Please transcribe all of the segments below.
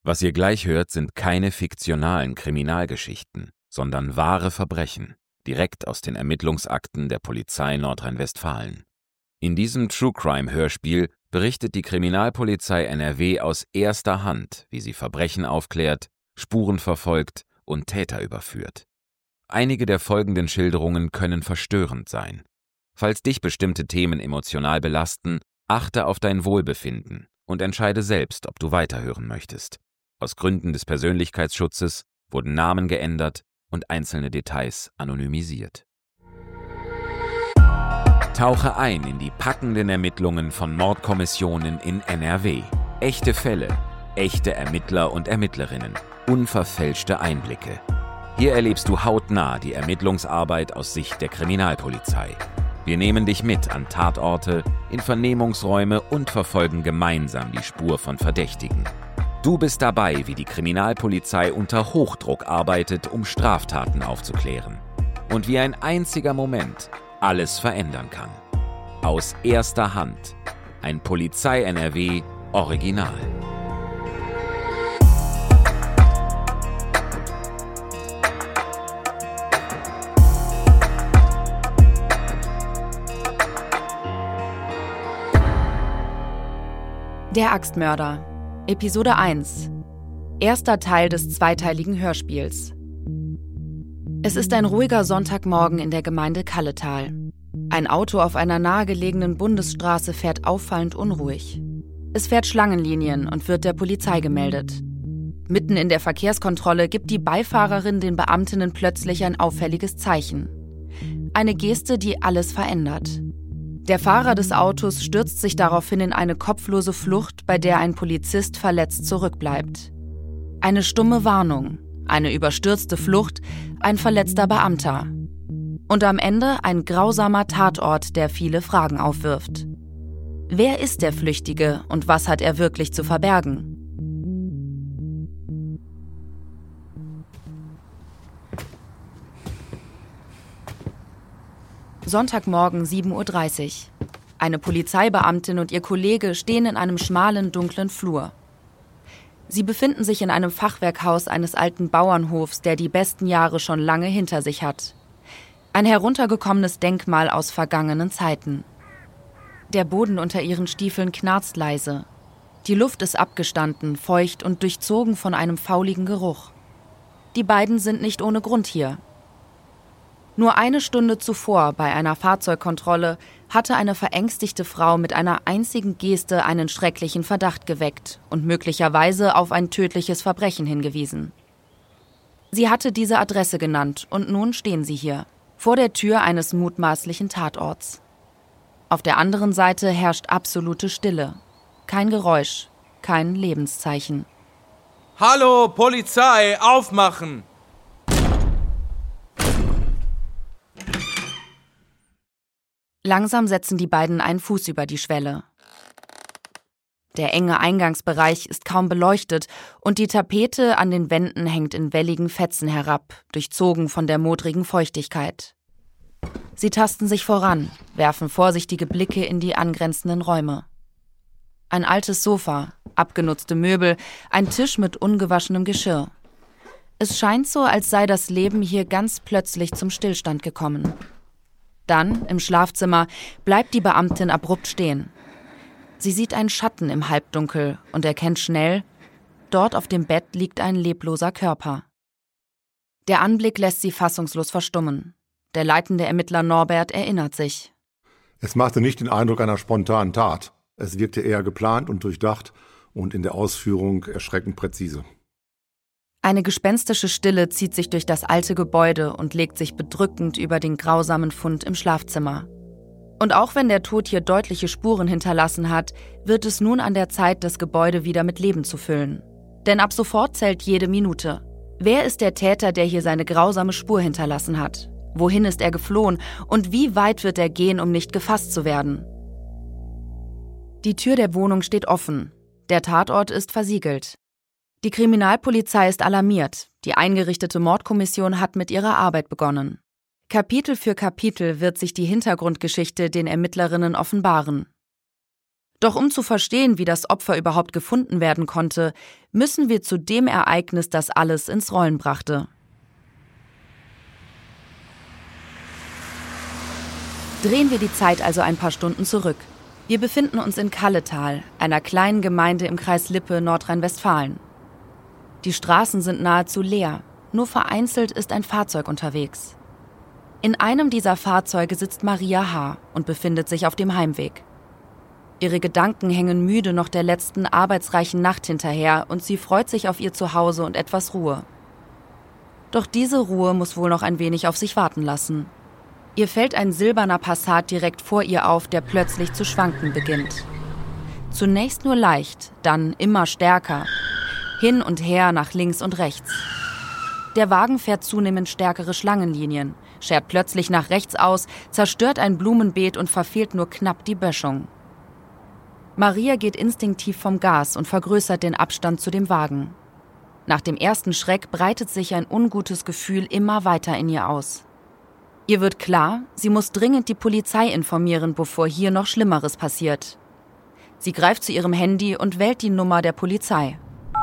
Was ihr gleich hört, sind keine fiktionalen Kriminalgeschichten, sondern wahre Verbrechen, direkt aus den Ermittlungsakten der Polizei Nordrhein-Westfalen. In diesem True-Crime-Hörspiel berichtet die Kriminalpolizei NRW aus erster Hand, wie sie Verbrechen aufklärt, Spuren verfolgt und Täter überführt. Einige der folgenden Schilderungen können verstörend sein. Falls dich bestimmte Themen emotional belasten, achte auf dein Wohlbefinden und entscheide selbst, ob du weiterhören möchtest. Aus Gründen des Persönlichkeitsschutzes wurden Namen geändert und einzelne Details anonymisiert. Tauche ein in die packenden Ermittlungen von Mordkommissionen in NRW. Echte Fälle, echte Ermittler und Ermittlerinnen, unverfälschte Einblicke. Hier erlebst du hautnah die Ermittlungsarbeit aus Sicht der Kriminalpolizei. Wir nehmen dich mit an Tatorte, in Vernehmungsräume und verfolgen gemeinsam die Spur von Verdächtigen. Du bist dabei, wie die Kriminalpolizei unter Hochdruck arbeitet, um Straftaten aufzuklären. Und wie ein einziger Moment alles verändern kann. Aus erster Hand. Ein Polizei-NRW Original. Der Axtmörder. Episode 1. Erster Teil des zweiteiligen Hörspiels. Es ist ein ruhiger Sonntagmorgen in der Gemeinde Kalletal. Ein Auto auf einer nahegelegenen Bundesstraße fährt auffallend unruhig. Es fährt Schlangenlinien und wird der Polizei gemeldet. Mitten in der Verkehrskontrolle gibt die Beifahrerin den Beamtinnen plötzlich ein auffälliges Zeichen. Eine Geste, die alles verändert. Der Fahrer des Autos stürzt sich daraufhin in eine kopflose Flucht, bei der ein Polizist verletzt zurückbleibt. Eine stumme Warnung, eine überstürzte Flucht, ein verletzter Beamter. Und am Ende ein grausamer Tatort, der viele Fragen aufwirft. Wer ist der Flüchtige und was hat er wirklich zu verbergen? Sonntagmorgen 7:30 Uhr. Eine Polizeibeamtin und ihr Kollege stehen in einem schmalen, dunklen Flur. Sie befinden sich in einem Fachwerkhaus eines alten Bauernhofs, der die besten Jahre schon lange hinter sich hat. Ein heruntergekommenes Denkmal aus vergangenen Zeiten. Der Boden unter ihren Stiefeln knarzt leise. Die Luft ist abgestanden, feucht und durchzogen von einem fauligen Geruch. Die beiden sind nicht ohne Grund hier. Nur eine Stunde zuvor, bei einer Fahrzeugkontrolle, hatte eine verängstigte Frau mit einer einzigen Geste einen schrecklichen Verdacht geweckt und möglicherweise auf ein tödliches Verbrechen hingewiesen. Sie hatte diese Adresse genannt und nun stehen sie hier, vor der Tür eines mutmaßlichen Tatorts. Auf der anderen Seite herrscht absolute Stille. Kein Geräusch, kein Lebenszeichen. Hallo, Polizei, aufmachen! Langsam setzen die beiden einen Fuß über die Schwelle. Der enge Eingangsbereich ist kaum beleuchtet und die Tapete an den Wänden hängt in welligen Fetzen herab, durchzogen von der modrigen Feuchtigkeit. Sie tasten sich voran, werfen vorsichtige Blicke in die angrenzenden Räume. Ein altes Sofa, abgenutzte Möbel, ein Tisch mit ungewaschenem Geschirr. Es scheint so, als sei das Leben hier ganz plötzlich zum Stillstand gekommen. Dann, im Schlafzimmer, bleibt die Beamtin abrupt stehen. Sie sieht einen Schatten im Halbdunkel und erkennt schnell, dort auf dem Bett liegt ein lebloser Körper. Der Anblick lässt sie fassungslos verstummen. Der leitende Ermittler Norbert erinnert sich. Es machte nicht den Eindruck einer spontanen Tat. Es wirkte eher geplant und durchdacht und in der Ausführung erschreckend präzise. Eine gespenstische Stille zieht sich durch das alte Gebäude und legt sich bedrückend über den grausamen Fund im Schlafzimmer. Und auch wenn der Tod hier deutliche Spuren hinterlassen hat, wird es nun an der Zeit, das Gebäude wieder mit Leben zu füllen. Denn ab sofort zählt jede Minute. Wer ist der Täter, der hier seine grausame Spur hinterlassen hat? Wohin ist er geflohen? Und wie weit wird er gehen, um nicht gefasst zu werden? Die Tür der Wohnung steht offen. Der Tatort ist versiegelt. Die Kriminalpolizei ist alarmiert. Die eingerichtete Mordkommission hat mit ihrer Arbeit begonnen. Kapitel für Kapitel wird sich die Hintergrundgeschichte den Ermittlerinnen offenbaren. Doch um zu verstehen, wie das Opfer überhaupt gefunden werden konnte, müssen wir zu dem Ereignis, das alles ins Rollen brachte. Drehen wir die Zeit also ein paar Stunden zurück. Wir befinden uns in Kalletal, einer kleinen Gemeinde im Kreis Lippe, Nordrhein-Westfalen. Die Straßen sind nahezu leer, nur vereinzelt ist ein Fahrzeug unterwegs. In einem dieser Fahrzeuge sitzt Maria H. und befindet sich auf dem Heimweg. Ihre Gedanken hängen müde noch der letzten arbeitsreichen Nacht hinterher und sie freut sich auf ihr Zuhause und etwas Ruhe. Doch diese Ruhe muss wohl noch ein wenig auf sich warten lassen. Ihr fällt ein silberner Passat direkt vor ihr auf, der plötzlich zu schwanken beginnt. Zunächst nur leicht, dann immer stärker. Hin und her nach links und rechts. Der Wagen fährt zunehmend stärkere Schlangenlinien, schert plötzlich nach rechts aus, zerstört ein Blumenbeet und verfehlt nur knapp die Böschung. Maria geht instinktiv vom Gas und vergrößert den Abstand zu dem Wagen. Nach dem ersten Schreck breitet sich ein ungutes Gefühl immer weiter in ihr aus. Ihr wird klar, sie muss dringend die Polizei informieren, bevor hier noch Schlimmeres passiert. Sie greift zu ihrem Handy und wählt die Nummer der Polizei.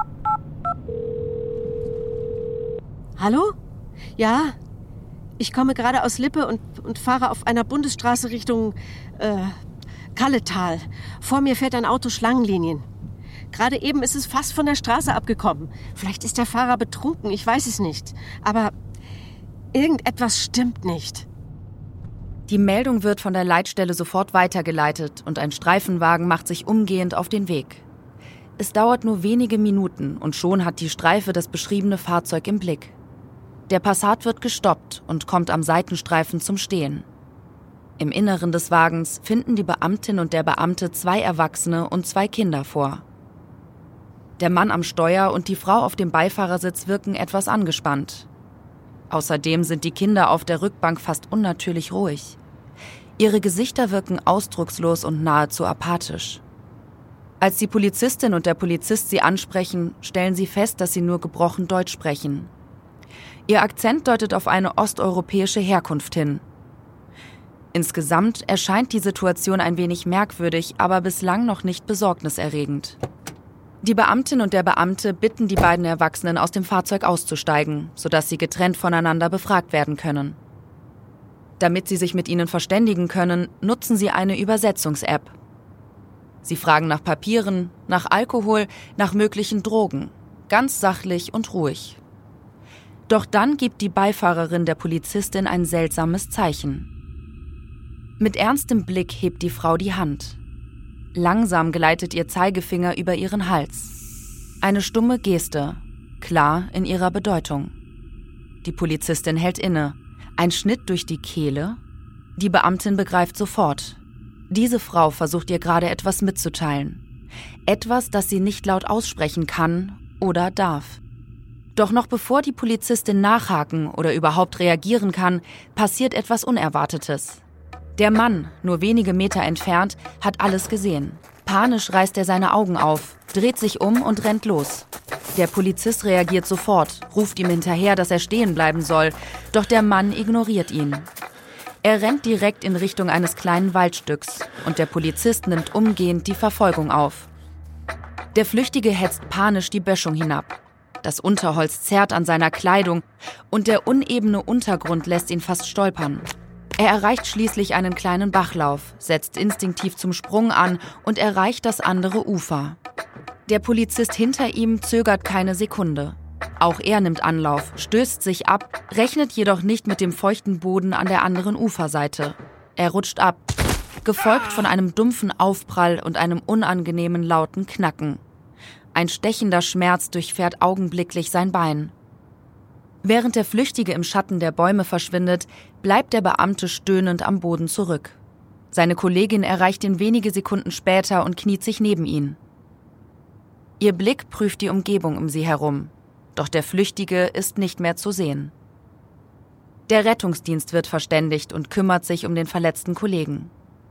Hallo? Ja, ich komme gerade aus Lippe und fahre auf einer Bundesstraße Richtung Kalletal. Vor mir fährt ein Auto Schlangenlinien. Gerade eben ist es fast von der Straße abgekommen. Vielleicht ist der Fahrer betrunken, ich weiß es nicht. Aber irgendetwas stimmt nicht. Die Meldung wird von der Leitstelle sofort weitergeleitet und ein Streifenwagen macht sich umgehend auf den Weg. Es dauert nur wenige Minuten und schon hat die Streife das beschriebene Fahrzeug im Blick. Der Passat wird gestoppt und kommt am Seitenstreifen zum Stehen. Im Inneren des Wagens finden die Beamtin und der Beamte 2 Erwachsene und 2 Kinder vor. Der Mann am Steuer und die Frau auf dem Beifahrersitz wirken etwas angespannt. Außerdem sind die Kinder auf der Rückbank fast unnatürlich ruhig. Ihre Gesichter wirken ausdruckslos und nahezu apathisch. Als die Polizistin und der Polizist sie ansprechen, stellen sie fest, dass sie nur gebrochen Deutsch sprechen. Ihr Akzent deutet auf eine osteuropäische Herkunft hin. Insgesamt erscheint die Situation ein wenig merkwürdig, aber bislang noch nicht besorgniserregend. Die Beamtin und der Beamte bitten die beiden Erwachsenen, aus dem Fahrzeug auszusteigen, sodass sie getrennt voneinander befragt werden können. Damit sie sich mit ihnen verständigen können, nutzen sie eine Übersetzungs-App. Sie fragen nach Papieren, nach Alkohol, nach möglichen Drogen, ganz sachlich und ruhig. Doch dann gibt die Beifahrerin der Polizistin ein seltsames Zeichen. Mit ernstem Blick hebt die Frau die Hand. Langsam gleitet ihr Zeigefinger über ihren Hals. Eine stumme Geste, klar in ihrer Bedeutung. Die Polizistin hält inne. Ein Schnitt durch die Kehle? Die Beamtin begreift sofort. Diese Frau versucht ihr gerade etwas mitzuteilen. Etwas, das sie nicht laut aussprechen kann oder darf. Doch noch bevor die Polizistin nachhaken oder überhaupt reagieren kann, passiert etwas Unerwartetes. Der Mann, nur wenige Meter entfernt, hat alles gesehen. Panisch reißt er seine Augen auf, dreht sich um und rennt los. Der Polizist reagiert sofort, ruft ihm hinterher, dass er stehen bleiben soll, doch der Mann ignoriert ihn. Er rennt direkt in Richtung eines kleinen Waldstücks und der Polizist nimmt umgehend die Verfolgung auf. Der Flüchtige hetzt panisch die Böschung hinab. Das Unterholz zerrt an seiner Kleidung und der unebene Untergrund lässt ihn fast stolpern. Er erreicht schließlich einen kleinen Bachlauf, setzt instinktiv zum Sprung an und erreicht das andere Ufer. Der Polizist hinter ihm zögert keine Sekunde. Auch er nimmt Anlauf, stößt sich ab, rechnet jedoch nicht mit dem feuchten Boden an der anderen Uferseite. Er rutscht ab, gefolgt von einem dumpfen Aufprall und einem unangenehmen lauten Knacken. Ein stechender Schmerz durchfährt augenblicklich sein Bein. Während der Flüchtige im Schatten der Bäume verschwindet, bleibt der Beamte stöhnend am Boden zurück. Seine Kollegin erreicht ihn wenige Sekunden später und kniet sich neben ihn. Ihr Blick prüft die Umgebung um sie herum, doch der Flüchtige ist nicht mehr zu sehen. Der Rettungsdienst wird verständigt und kümmert sich um den verletzten Kollegen.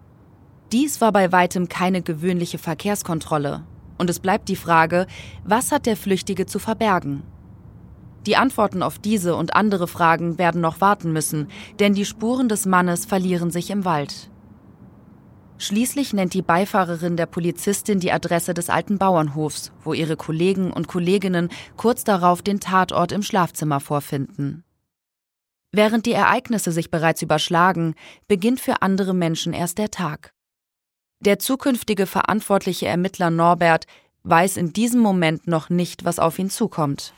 Dies war bei weitem keine gewöhnliche Verkehrskontrolle und es bleibt die Frage, was hat der Flüchtige zu verbergen? Die Antworten auf diese und andere Fragen werden noch warten müssen, denn die Spuren des Mannes verlieren sich im Wald. Schließlich nennt die Beifahrerin der Polizistin die Adresse des alten Bauernhofs, wo ihre Kollegen und Kolleginnen kurz darauf den Tatort im Schlafzimmer vorfinden. Während die Ereignisse sich bereits überschlagen, beginnt für andere Menschen erst der Tag. Der zukünftige verantwortliche Ermittler Norbert weiß in diesem Moment noch nicht, was auf ihn zukommt.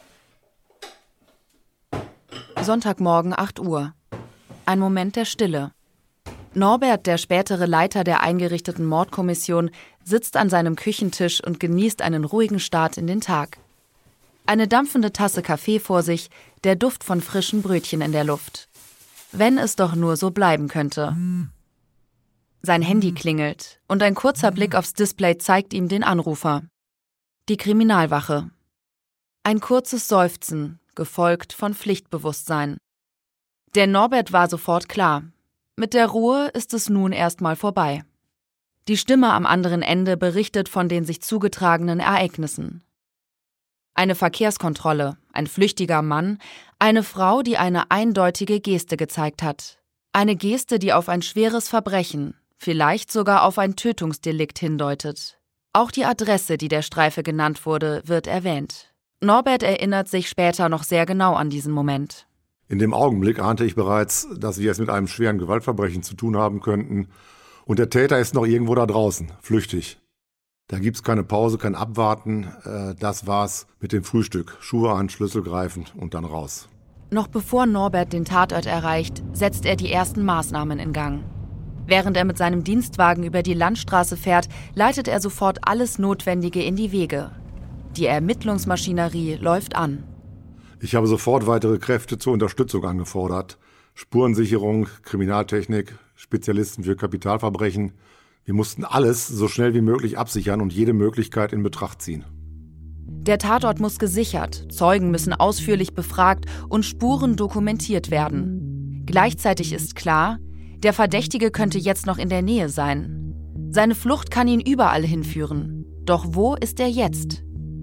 Sonntagmorgen 8 Uhr. Ein Moment der Stille. Norbert, der spätere Leiter der eingerichteten Mordkommission, sitzt an seinem Küchentisch und genießt einen ruhigen Start in den Tag. Eine dampfende Tasse Kaffee vor sich, der Duft von frischen Brötchen in der Luft. Wenn es doch nur so bleiben könnte. Sein Handy klingelt und ein kurzer Blick aufs Display zeigt ihm den Anrufer. Die Kriminalwache. Ein kurzes Seufzen, gefolgt von Pflichtbewusstsein. Der Norbert war sofort klar. Mit der Ruhe ist es nun erstmal vorbei. Die Stimme am anderen Ende berichtet von den sich zugetragenen Ereignissen. Eine Verkehrskontrolle, ein flüchtiger Mann, eine Frau, die eine eindeutige Geste gezeigt hat. Eine Geste, die auf ein schweres Verbrechen, vielleicht sogar auf ein Tötungsdelikt hindeutet. Auch die Adresse, die der Streife genannt wurde, wird erwähnt. Norbert erinnert sich später noch sehr genau an diesen Moment. In dem Augenblick ahnte ich bereits, dass wir es mit einem schweren Gewaltverbrechen zu tun haben könnten. Und der Täter ist noch irgendwo da draußen, flüchtig. Da gibt's keine Pause, kein Abwarten. Das war's mit dem Frühstück. Schuhe an, Schlüssel greifen und dann raus. Noch bevor Norbert den Tatort erreicht, setzt er die ersten Maßnahmen in Gang. Während er mit seinem Dienstwagen über die Landstraße fährt, leitet er sofort alles Notwendige in die Wege. Die Ermittlungsmaschinerie läuft an. Ich habe sofort weitere Kräfte zur Unterstützung angefordert. Spurensicherung, Kriminaltechnik, Spezialisten für Kapitalverbrechen. Wir mussten alles so schnell wie möglich absichern und jede Möglichkeit in Betracht ziehen. Der Tatort muss gesichert, Zeugen müssen ausführlich befragt und Spuren dokumentiert werden. Gleichzeitig ist klar, der Verdächtige könnte jetzt noch in der Nähe sein. Seine Flucht kann ihn überall hinführen. Doch wo ist er jetzt?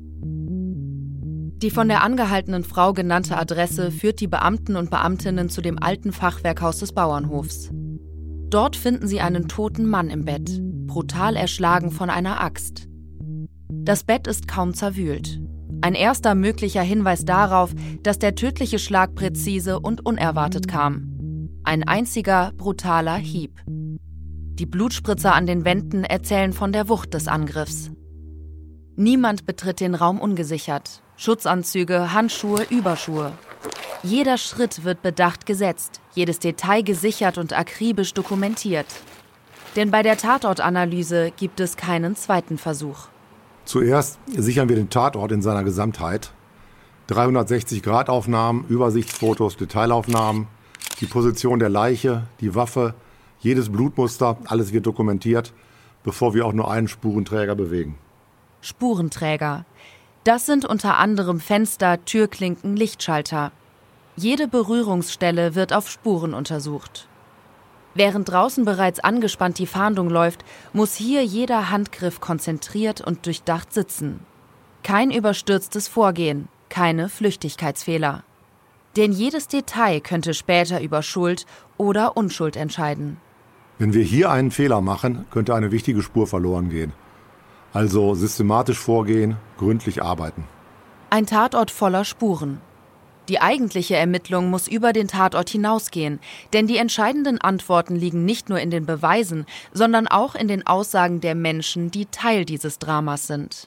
Die von der angehaltenen Frau genannte Adresse führt die Beamten und Beamtinnen zu dem alten Fachwerkhaus des Bauernhofs. Dort finden sie einen toten Mann im Bett, brutal erschlagen von einer Axt. Das Bett ist kaum zerwühlt. Ein erster möglicher Hinweis darauf, dass der tödliche Schlag präzise und unerwartet kam. Ein einziger, brutaler Hieb. Die Blutspritzer an den Wänden erzählen von der Wucht des Angriffs. Niemand betritt den Raum ungesichert. Schutzanzüge, Handschuhe, Überschuhe. Jeder Schritt wird bedacht gesetzt, jedes Detail gesichert und akribisch dokumentiert. Denn bei der Tatortanalyse gibt es keinen zweiten Versuch. Zuerst sichern wir den Tatort in seiner Gesamtheit. 360-Grad-Aufnahmen, Übersichtsfotos, Detailaufnahmen, die Position der Leiche, die Waffe, jedes Blutmuster, alles wird dokumentiert, bevor wir auch nur einen Spurenträger bewegen. Spurenträger. Das sind unter anderem Fenster, Türklinken, Lichtschalter. Jede Berührungsstelle wird auf Spuren untersucht. Während draußen bereits angespannt die Fahndung läuft, muss hier jeder Handgriff konzentriert und durchdacht sitzen. Kein überstürztes Vorgehen, keine Flüchtigkeitsfehler. Denn jedes Detail könnte später über Schuld oder Unschuld entscheiden. Wenn wir hier einen Fehler machen, könnte eine wichtige Spur verloren gehen. Also systematisch vorgehen, gründlich arbeiten. Ein Tatort voller Spuren. Die eigentliche Ermittlung muss über den Tatort hinausgehen, denn die entscheidenden Antworten liegen nicht nur in den Beweisen, sondern auch in den Aussagen der Menschen, die Teil dieses Dramas sind.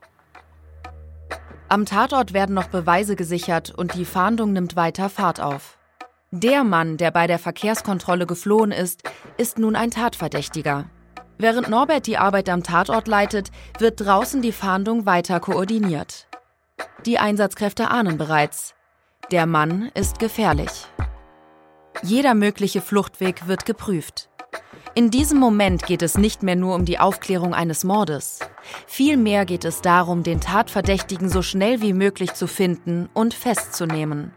Am Tatort werden noch Beweise gesichert und die Fahndung nimmt weiter Fahrt auf. Der Mann, der bei der Verkehrskontrolle geflohen ist nun ein Tatverdächtiger. Während Norbert die Arbeit am Tatort leitet, wird draußen die Fahndung weiter koordiniert. Die Einsatzkräfte ahnen bereits: Der Mann ist gefährlich. Jeder mögliche Fluchtweg wird geprüft. In diesem Moment geht es nicht mehr nur um die Aufklärung eines Mordes. Vielmehr geht es darum, den Tatverdächtigen so schnell wie möglich zu finden und festzunehmen.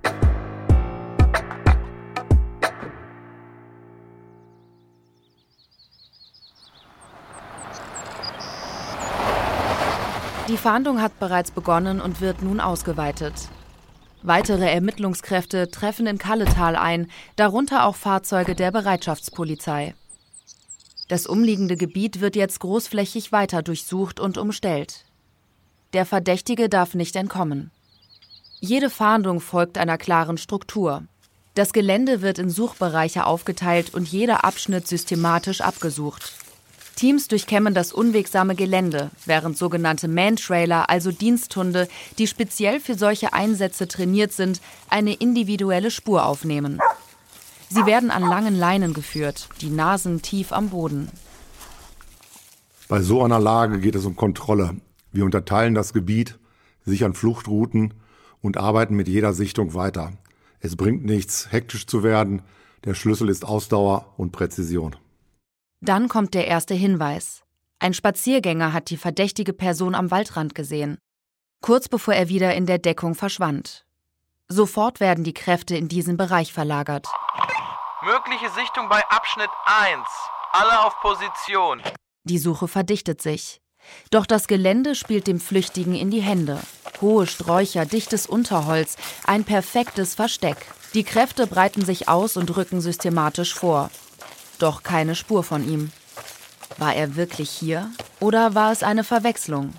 Die Fahndung hat bereits begonnen und wird nun ausgeweitet. Weitere Ermittlungskräfte treffen in Kalletal ein, darunter auch Fahrzeuge der Bereitschaftspolizei. Das umliegende Gebiet wird jetzt großflächig weiter durchsucht und umstellt. Der Verdächtige darf nicht entkommen. Jede Fahndung folgt einer klaren Struktur. Das Gelände wird in Suchbereiche aufgeteilt und jeder Abschnitt systematisch abgesucht. Teams durchkämmen das unwegsame Gelände, während sogenannte Man-Trailer, also Diensthunde, die speziell für solche Einsätze trainiert sind, eine individuelle Spur aufnehmen. Sie werden an langen Leinen geführt, die Nasen tief am Boden. Bei so einer Lage geht es um Kontrolle. Wir unterteilen das Gebiet, sichern Fluchtrouten und arbeiten mit jeder Sichtung weiter. Es bringt nichts, hektisch zu werden. Der Schlüssel ist Ausdauer und Präzision. Dann kommt der erste Hinweis. Ein Spaziergänger hat die verdächtige Person am Waldrand gesehen, kurz bevor er wieder in der Deckung verschwand. Sofort werden die Kräfte in diesen Bereich verlagert. Mögliche Sichtung bei Abschnitt 1. Alle auf Position. Die Suche verdichtet sich. Doch das Gelände spielt dem Flüchtigen in die Hände. Hohe Sträucher, dichtes Unterholz, ein perfektes Versteck. Die Kräfte breiten sich aus und rücken systematisch vor. Doch keine Spur von ihm. War er wirklich hier oder war es eine Verwechslung?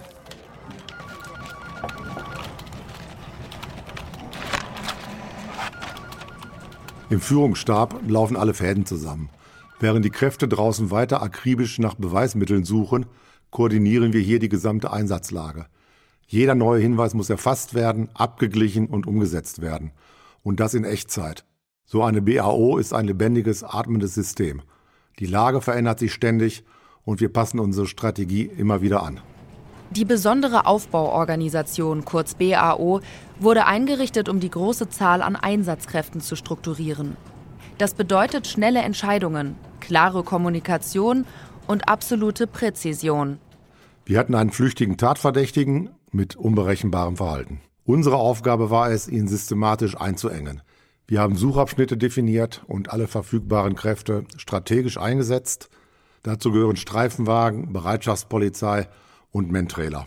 Im Führungsstab laufen alle Fäden zusammen. Während die Kräfte draußen weiter akribisch nach Beweismitteln suchen, koordinieren wir hier die gesamte Einsatzlage. Jeder neue Hinweis muss erfasst werden, abgeglichen und umgesetzt werden. Und das in Echtzeit. So eine BAO ist ein lebendiges, atmendes System. Die Lage verändert sich ständig und wir passen unsere Strategie immer wieder an. Die besondere Aufbauorganisation, kurz BAO, wurde eingerichtet, um die große Zahl an Einsatzkräften zu strukturieren. Das bedeutet schnelle Entscheidungen, klare Kommunikation und absolute Präzision. Wir hatten einen flüchtigen Tatverdächtigen mit unberechenbarem Verhalten. Unsere Aufgabe war es, ihn systematisch einzuengen. Wir haben Suchabschnitte definiert und alle verfügbaren Kräfte strategisch eingesetzt. Dazu gehören Streifenwagen, Bereitschaftspolizei und Man-Trailer.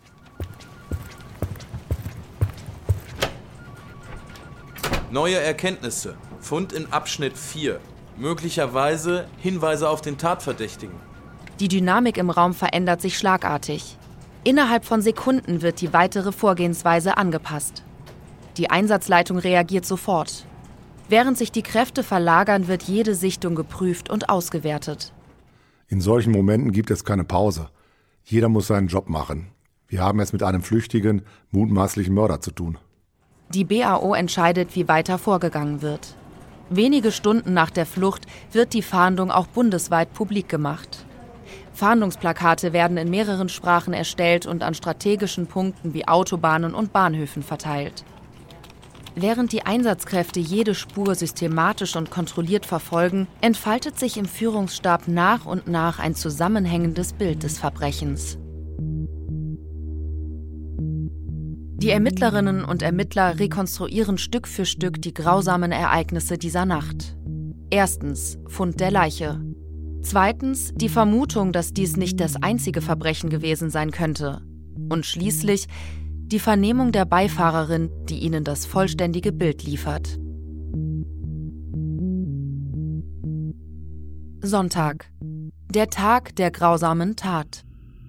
Neue Erkenntnisse. Fund in Abschnitt 4. Möglicherweise Hinweise auf den Tatverdächtigen. Die Dynamik im Raum verändert sich schlagartig. Innerhalb von Sekunden wird die weitere Vorgehensweise angepasst. Die Einsatzleitung reagiert sofort. Während sich die Kräfte verlagern, wird jede Sichtung geprüft und ausgewertet. In solchen Momenten gibt es keine Pause. Jeder muss seinen Job machen. Wir haben es mit einem flüchtigen, mutmaßlichen Mörder zu tun. Die BAO entscheidet, wie weiter vorgegangen wird. Wenige Stunden nach der Flucht wird die Fahndung auch bundesweit publik gemacht. Fahndungsplakate werden in mehreren Sprachen erstellt und an strategischen Punkten wie Autobahnen und Bahnhöfen verteilt. Während die Einsatzkräfte jede Spur systematisch und kontrolliert verfolgen, entfaltet sich im Führungsstab nach und nach ein zusammenhängendes Bild des Verbrechens. Die Ermittlerinnen und Ermittler rekonstruieren Stück für Stück die grausamen Ereignisse dieser Nacht. Erstens, Fund der Leiche. Zweitens, die Vermutung, dass dies nicht das einzige Verbrechen gewesen sein könnte. Und schließlich die Vernehmung der Beifahrerin, die ihnen das vollständige Bild liefert. Sonntag. Der Tag der grausamen Tat.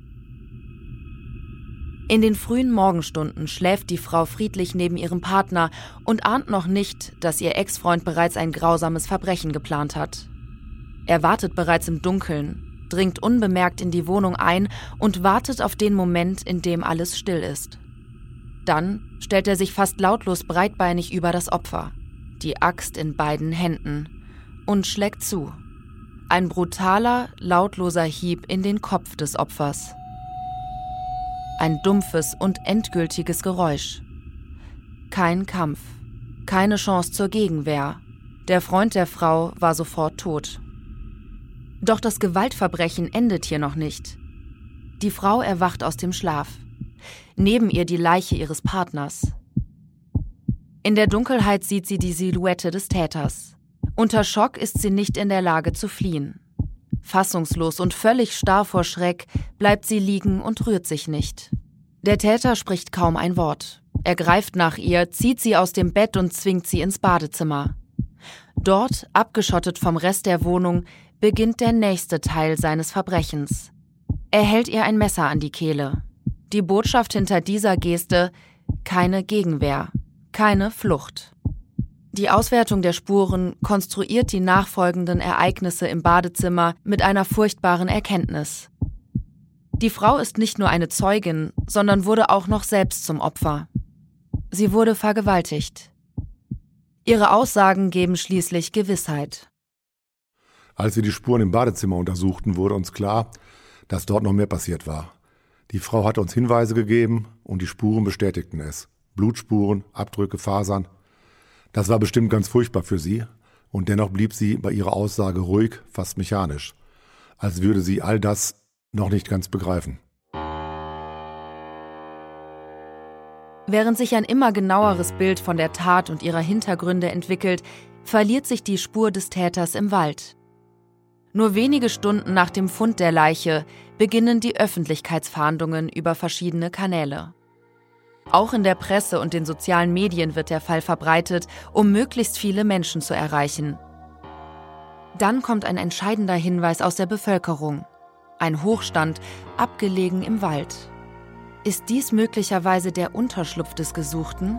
In den frühen Morgenstunden schläft die Frau friedlich neben ihrem Partner und ahnt noch nicht, dass ihr Ex-Freund bereits ein grausames Verbrechen geplant hat. Er wartet bereits im Dunkeln, dringt unbemerkt in die Wohnung ein und wartet auf den Moment, in dem alles still ist. Dann stellt er sich fast lautlos breitbeinig über das Opfer, die Axt in beiden Händen, und schlägt zu. Ein brutaler, lautloser Hieb in den Kopf des Opfers. Ein dumpfes und endgültiges Geräusch. Kein Kampf, keine Chance zur Gegenwehr. Der Freund der Frau war sofort tot. Doch das Gewaltverbrechen endet hier noch nicht. Die Frau erwacht aus dem Schlaf. Neben ihr die Leiche ihres Partners. In der Dunkelheit sieht sie die Silhouette des Täters. Unter Schock ist sie nicht in der Lage zu fliehen. Fassungslos und völlig starr vor Schreck bleibt sie liegen und rührt sich nicht. Der Täter spricht kaum ein Wort. Er greift nach ihr, zieht sie aus dem Bett und zwingt sie ins Badezimmer. Dort, abgeschottet vom Rest der Wohnung, beginnt der nächste Teil seines Verbrechens. Er hält ihr ein Messer an die Kehle. Die Botschaft hinter dieser Geste: keine Gegenwehr, keine Flucht. Die Auswertung der Spuren konstruiert die nachfolgenden Ereignisse im Badezimmer mit einer furchtbaren Erkenntnis. Die Frau ist nicht nur eine Zeugin, sondern wurde auch noch selbst zum Opfer. Sie wurde vergewaltigt. Ihre Aussagen geben schließlich Gewissheit. Als wir die Spuren im Badezimmer untersuchten, wurde uns klar, dass dort noch mehr passiert war. Die Frau hatte uns Hinweise gegeben und die Spuren bestätigten es. Blutspuren, Abdrücke, Fasern. Das war bestimmt ganz furchtbar für sie und dennoch blieb sie bei ihrer Aussage ruhig, fast mechanisch, als würde sie all das noch nicht ganz begreifen. Während sich ein immer genaueres Bild von der Tat und ihrer Hintergründe entwickelt, verliert sich die Spur des Täters im Wald. Nur wenige Stunden nach dem Fund der Leiche beginnen die Öffentlichkeitsfahndungen über verschiedene Kanäle. Auch in der Presse und den sozialen Medien wird der Fall verbreitet, um möglichst viele Menschen zu erreichen. Dann kommt ein entscheidender Hinweis aus der Bevölkerung. Ein Hochstand, abgelegen im Wald. Ist dies möglicherweise der Unterschlupf des Gesuchten?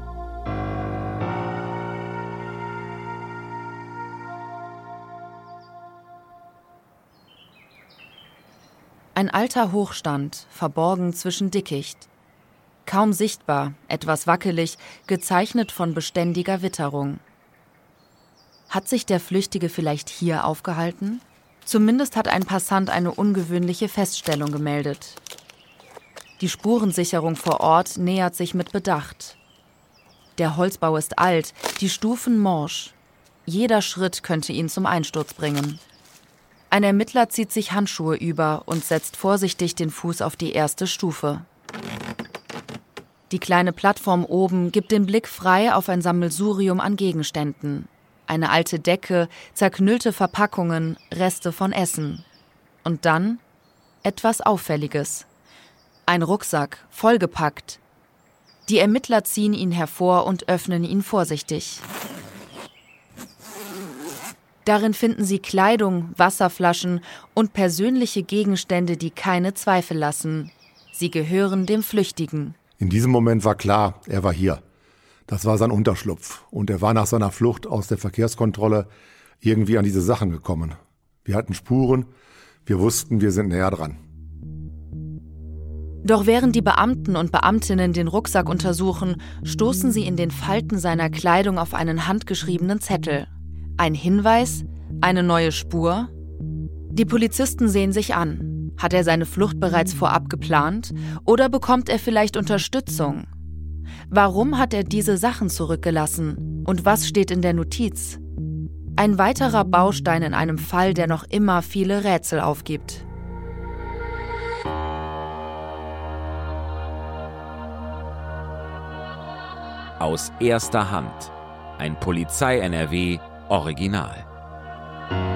Ein alter Hochstand, verborgen zwischen Dickicht. Kaum sichtbar, etwas wackelig, gezeichnet von beständiger Witterung. Hat sich der Flüchtige vielleicht hier aufgehalten? Zumindest hat ein Passant eine ungewöhnliche Feststellung gemeldet. Die Spurensicherung vor Ort nähert sich mit Bedacht. Der Holzbau ist alt, die Stufen morsch. Jeder Schritt könnte ihn zum Einsturz bringen. Ein Ermittler zieht sich Handschuhe über und setzt vorsichtig den Fuß auf die erste Stufe. Die kleine Plattform oben gibt den Blick frei auf ein Sammelsurium an Gegenständen. Eine alte Decke, zerknüllte Verpackungen, Reste von Essen. Und dann etwas Auffälliges. Ein Rucksack, vollgepackt. Die Ermittler ziehen ihn hervor und öffnen ihn vorsichtig. Darin finden sie Kleidung, Wasserflaschen und persönliche Gegenstände, die keine Zweifel lassen. Sie gehören dem Flüchtigen. In diesem Moment war klar, er war hier. Das war sein Unterschlupf und er war nach seiner Flucht aus der Verkehrskontrolle irgendwie an diese Sachen gekommen. Wir hatten Spuren, wir wussten, wir sind näher dran. Doch während die Beamten und Beamtinnen den Rucksack untersuchen, stoßen sie in den Falten seiner Kleidung auf einen handgeschriebenen Zettel. Ein Hinweis? Eine neue Spur? Die Polizisten sehen sich an. Hat er seine Flucht bereits vorab geplant? Oder bekommt er vielleicht Unterstützung? Warum hat er diese Sachen zurückgelassen? Und was steht in der Notiz? Ein weiterer Baustein in einem Fall, der noch immer viele Rätsel aufgibt. Aus erster Hand. Ein Polizei-NRW Original.